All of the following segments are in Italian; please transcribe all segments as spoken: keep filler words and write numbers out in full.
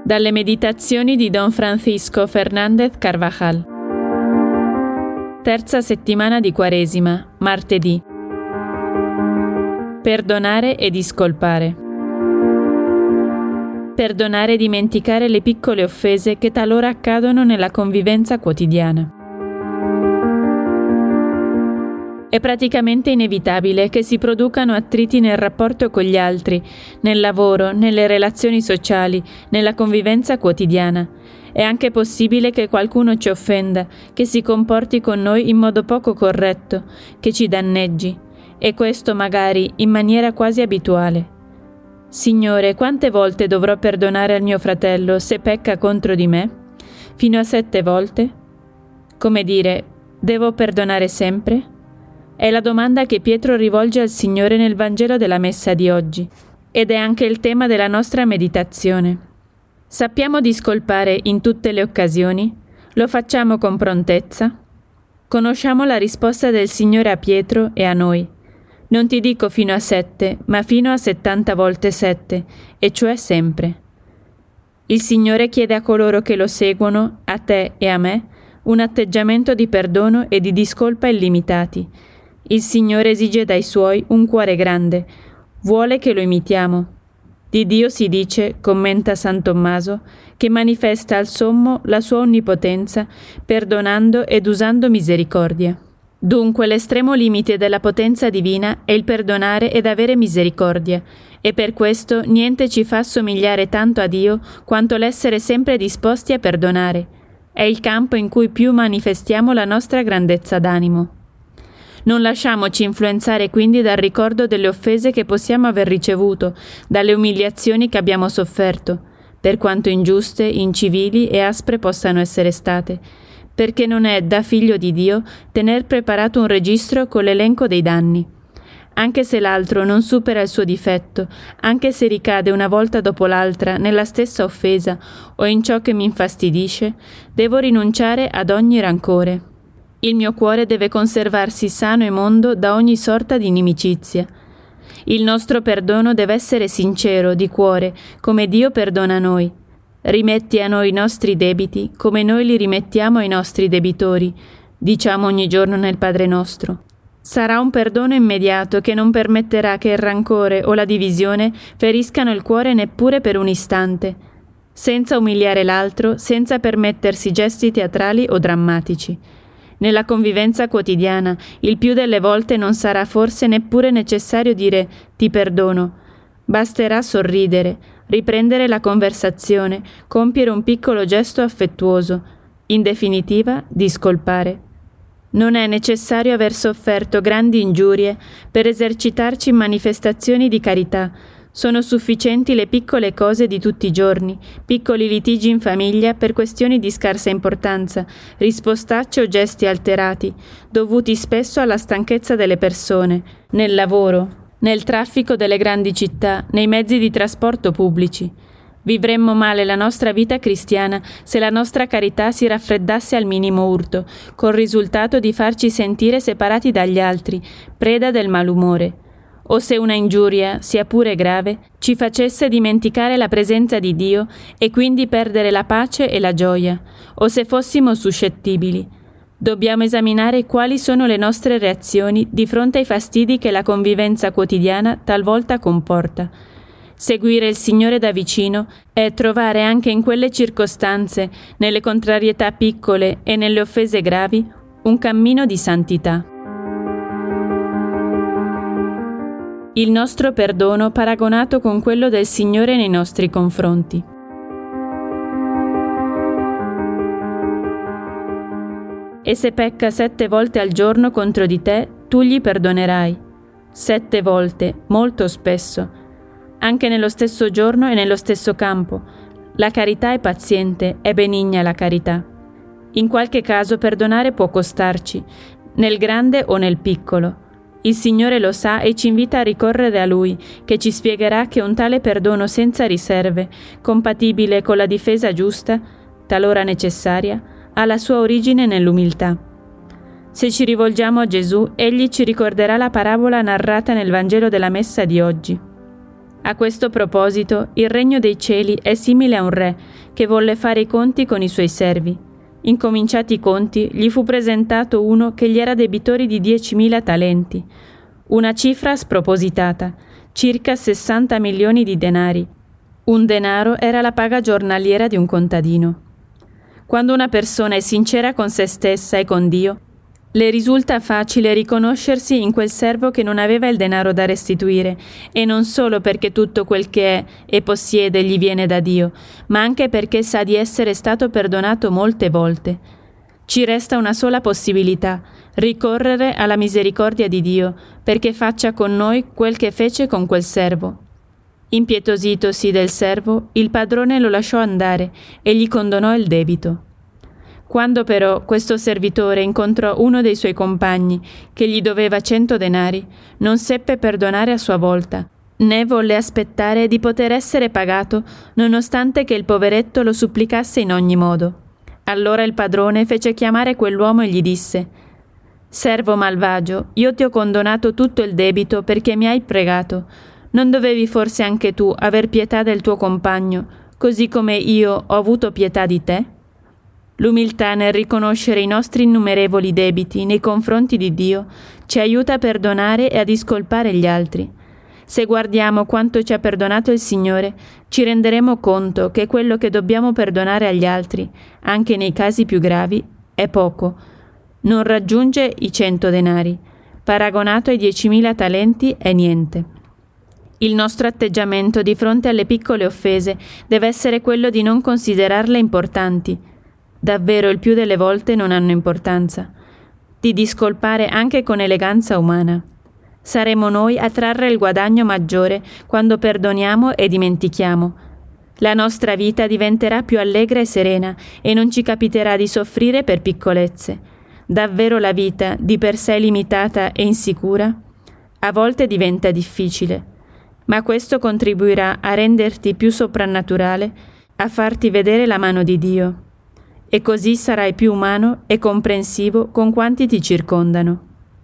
Dalle meditazioni di Don Francisco Fernández Carvajal. Terza settimana di Quaresima, martedì. Perdonare e discolpare. Perdonare e dimenticare le piccole offese che talora accadono nella convivenza quotidiana. È praticamente inevitabile che si producano attriti nel rapporto con gli altri, nel lavoro, nelle relazioni sociali, nella convivenza quotidiana. È anche possibile che qualcuno ci offenda, che si comporti con noi in modo poco corretto, che ci danneggi, e questo magari in maniera quasi abituale. Signore, quante volte dovrò perdonare al mio fratello se pecca contro di me? Fino a sette volte? Come dire, devo perdonare sempre? È la domanda che Pietro rivolge al Signore nel Vangelo della Messa di oggi, ed è anche il tema della nostra meditazione. Sappiamo discolpare in tutte le occasioni? Lo facciamo con prontezza? Conosciamo la risposta del Signore a Pietro e a noi. Non ti dico fino a sette, ma fino a settanta volte sette, e cioè sempre. Il Signore chiede a coloro che lo seguono, a te e a me, un atteggiamento di perdono e di discolpa illimitati. Il Signore esige dai Suoi un cuore grande, vuole che lo imitiamo. Di Dio si dice, commenta San Tommaso, che manifesta al sommo la sua onnipotenza, perdonando ed usando misericordia. Dunque l'estremo limite della potenza divina è il perdonare ed avere misericordia, e per questo niente ci fa somigliare tanto a Dio quanto l'essere sempre disposti a perdonare. È il campo in cui più manifestiamo la nostra grandezza d'animo. Non lasciamoci influenzare quindi dal ricordo delle offese che possiamo aver ricevuto, dalle umiliazioni che abbiamo sofferto, per quanto ingiuste, incivili e aspre possano essere state, perché non è da figlio di Dio tener preparato un registro con l'elenco dei danni. Anche se l'altro non supera il suo difetto, anche se ricade una volta dopo l'altra nella stessa offesa o in ciò che mi infastidisce, devo rinunciare ad ogni rancore. Il mio cuore deve conservarsi sano e mondo da ogni sorta di inimicizia. Il nostro perdono deve essere sincero, di cuore, come Dio perdona noi. Rimetti a noi i nostri debiti, come noi li rimettiamo ai nostri debitori, diciamo ogni giorno nel Padre nostro. Sarà un perdono immediato che non permetterà che il rancore o la divisione feriscano il cuore neppure per un istante, senza umiliare l'altro, senza permettersi gesti teatrali o drammatici. Nella convivenza quotidiana, il più delle volte non sarà forse neppure necessario dire «ti perdono». Basterà sorridere, riprendere la conversazione, compiere un piccolo gesto affettuoso, in definitiva, discolpare. Non è necessario aver sofferto grandi ingiurie per esercitarci in manifestazioni di carità. Sono sufficienti le piccole cose di tutti i giorni, piccoli litigi in famiglia per questioni di scarsa importanza, rispostacce o gesti alterati, dovuti spesso alla stanchezza delle persone, nel lavoro, nel traffico delle grandi città, nei mezzi di trasporto pubblici. Vivremmo male la nostra vita cristiana se la nostra carità si raffreddasse al minimo urto, col risultato di farci sentire separati dagli altri, preda del malumore. O se una ingiuria, sia pure grave, ci facesse dimenticare la presenza di Dio e quindi perdere la pace e la gioia, o se fossimo suscettibili. Dobbiamo esaminare quali sono le nostre reazioni di fronte ai fastidi che la convivenza quotidiana talvolta comporta. Seguire il Signore da vicino è trovare anche in quelle circostanze, nelle contrarietà piccole e nelle offese gravi, un cammino di santità. Il nostro perdono paragonato con quello del Signore nei nostri confronti. E se pecca sette volte al giorno contro di te, tu gli perdonerai. Sette volte, molto spesso, anche nello stesso giorno e nello stesso campo. La carità è paziente, è benigna la carità. In qualche caso perdonare può costarci, nel grande o nel piccolo. Il Signore lo sa e ci invita a ricorrere a Lui, che ci spiegherà che un tale perdono senza riserve, compatibile con la difesa giusta, talora necessaria, ha la sua origine nell'umiltà. Se ci rivolgiamo a Gesù, Egli ci ricorderà la parabola narrata nel Vangelo della Messa di oggi. A questo proposito, il regno dei cieli è simile a un re che volle fare i conti con i suoi servi. Incominciati i conti, gli fu presentato uno che gli era debitori di diecimila talenti, una cifra spropositata, circa sessanta milioni di denari. Un denaro era la paga giornaliera di un contadino. Quando una persona è sincera con se stessa e con Dio, le risulta facile riconoscersi in quel servo che non aveva il denaro da restituire, e non solo perché tutto quel che è e possiede gli viene da Dio, ma anche perché sa di essere stato perdonato molte volte. Ci resta una sola possibilità: ricorrere alla misericordia di Dio, perché faccia con noi quel che fece con quel servo. Impietositosi del servo, il padrone lo lasciò andare e gli condonò il debito. Quando però questo servitore incontrò uno dei suoi compagni che gli doveva cento denari, non seppe perdonare a sua volta, né volle aspettare di poter essere pagato, nonostante che il poveretto lo supplicasse in ogni modo. Allora il padrone fece chiamare quell'uomo e gli disse: «Servo malvagio, io ti ho condonato tutto il debito perché mi hai pregato. Non dovevi forse anche tu aver pietà del tuo compagno, così come io ho avuto pietà di te?» L'umiltà nel riconoscere i nostri innumerevoli debiti nei confronti di Dio ci aiuta a perdonare e a discolpare gli altri. Se guardiamo quanto ci ha perdonato il Signore, ci renderemo conto che quello che dobbiamo perdonare agli altri, anche nei casi più gravi, è poco. Non raggiunge i cento denari. Paragonato ai diecimila talenti è niente. Il nostro atteggiamento di fronte alle piccole offese deve essere quello di non considerarle importanti. Davvero il più delle volte non hanno importanza. Di discolpare anche con eleganza umana. Saremo noi a trarre il guadagno maggiore quando perdoniamo e dimentichiamo. La nostra vita diventerà più allegra e serena e non ci capiterà di soffrire per piccolezze. Davvero la vita, di per sé limitata e insicura, a volte diventa difficile, ma questo contribuirà a renderti più soprannaturale, a farti vedere la mano di Dio. E così sarai più umano e comprensivo con quanti ti circondano.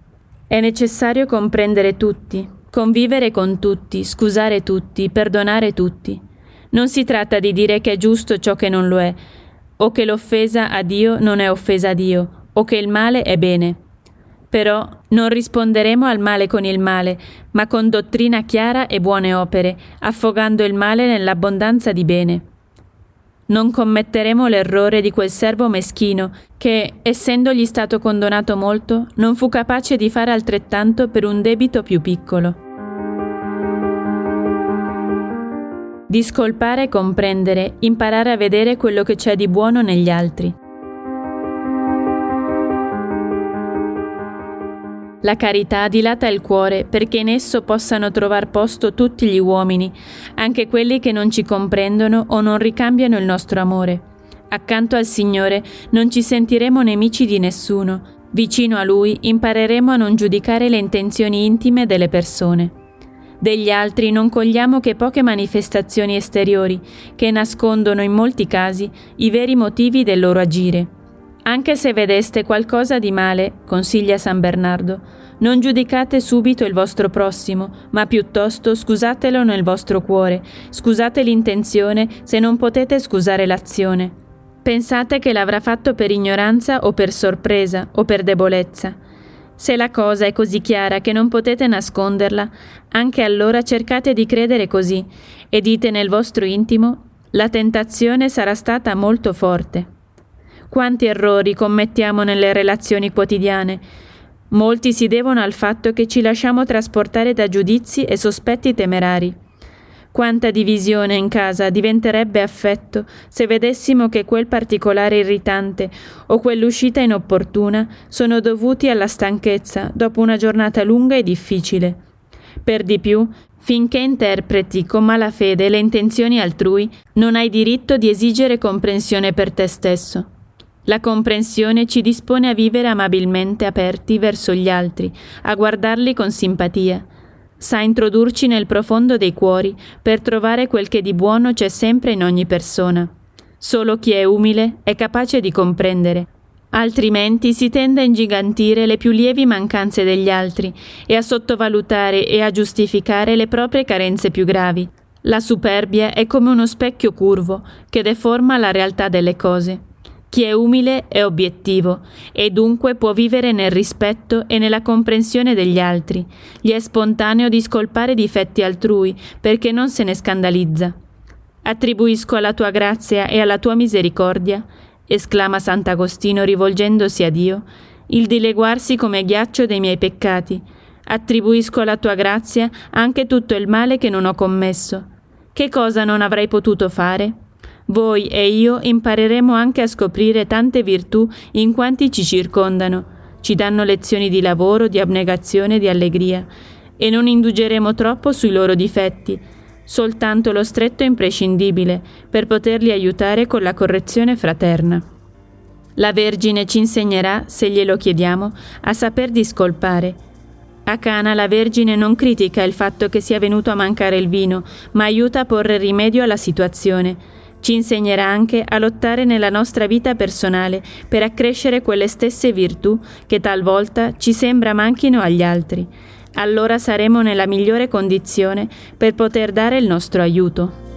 È necessario comprendere tutti, convivere con tutti, scusare tutti, perdonare tutti. Non si tratta di dire che è giusto ciò che non lo è, o che l'offesa a Dio non è offesa a Dio, o che il male è bene. Però non risponderemo al male con il male, ma con dottrina chiara e buone opere, affogando il male nell'abbondanza di bene. Non commetteremo l'errore di quel servo meschino che, essendogli stato condonato molto, non fu capace di fare altrettanto per un debito più piccolo. Discolpare e comprendere, imparare a vedere quello che c'è di buono negli altri. La carità dilata il cuore perché in esso possano trovar posto tutti gli uomini, anche quelli che non ci comprendono o non ricambiano il nostro amore. Accanto al Signore non ci sentiremo nemici di nessuno. Vicino a Lui impareremo a non giudicare le intenzioni intime delle persone. Degli altri non cogliamo che poche manifestazioni esteriori, che nascondono in molti casi i veri motivi del loro agire. Anche se vedeste qualcosa di male, consiglia San Bernardo, non giudicate subito il vostro prossimo, ma piuttosto scusatelo nel vostro cuore, scusate l'intenzione se non potete scusare l'azione. Pensate che l'avrà fatto per ignoranza o per sorpresa o per debolezza. Se la cosa è così chiara che non potete nasconderla, anche allora cercate di credere così e dite nel vostro intimo: la tentazione sarà stata molto forte. Quanti errori commettiamo nelle relazioni quotidiane? Molti si devono al fatto che ci lasciamo trasportare da giudizi e sospetti temerari. Quanta divisione in casa diventerebbe affetto se vedessimo che quel particolare irritante o quell'uscita inopportuna sono dovuti alla stanchezza dopo una giornata lunga e difficile. Per di più, finché interpreti con malafede le intenzioni altrui, non hai diritto di esigere comprensione per te stesso. La comprensione ci dispone a vivere amabilmente aperti verso gli altri, a guardarli con simpatia. Sa introdurci nel profondo dei cuori per trovare quel che di buono c'è sempre in ogni persona. Solo chi è umile è capace di comprendere. Altrimenti si tende a ingigantire le più lievi mancanze degli altri e a sottovalutare e a giustificare le proprie carenze più gravi. La superbia è come uno specchio curvo che deforma la realtà delle cose. Chi è umile è obiettivo e dunque può vivere nel rispetto e nella comprensione degli altri. Gli è spontaneo di scolpare difetti altrui perché non se ne scandalizza. Attribuisco alla tua grazia e alla tua misericordia, esclama Sant'Agostino rivolgendosi a Dio, il dileguarsi come ghiaccio dei miei peccati. Attribuisco alla tua grazia anche tutto il male che non ho commesso. Che cosa non avrei potuto fare? Voi e io impareremo anche a scoprire tante virtù in quanti ci circondano, ci danno lezioni di lavoro, di abnegazione, di allegria, e non indugeremo troppo sui loro difetti, soltanto lo stretto e imprescindibile per poterli aiutare con la correzione fraterna. La Vergine ci insegnerà, se glielo chiediamo, a saper discolpare. A Cana la Vergine non critica il fatto che sia venuto a mancare il vino, ma aiuta a porre rimedio alla situazione. Ci insegnerà anche a lottare nella nostra vita personale per accrescere quelle stesse virtù che talvolta ci sembra manchino agli altri. Allora saremo nella migliore condizione per poter dare il nostro aiuto.